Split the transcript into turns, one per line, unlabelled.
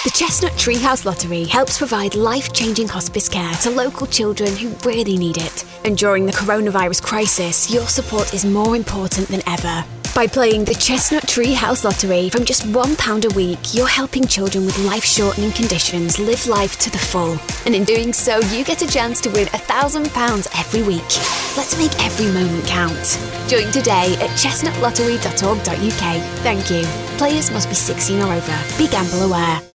The Chestnut Treehouse Lottery helps provide life-changing hospice care to local children who really need it. And during the coronavirus crisis, your support is more important than ever. By playing the Chestnut Treehouse Lottery from just £1 a week, you're helping children with life-shortening conditions live life to the full. And in doing so, you get a chance to win £1,000 every week. Let's make every moment count. Join today at chestnutlottery.org.uk. Thank you. Players must be 16 or over. Be gamble aware.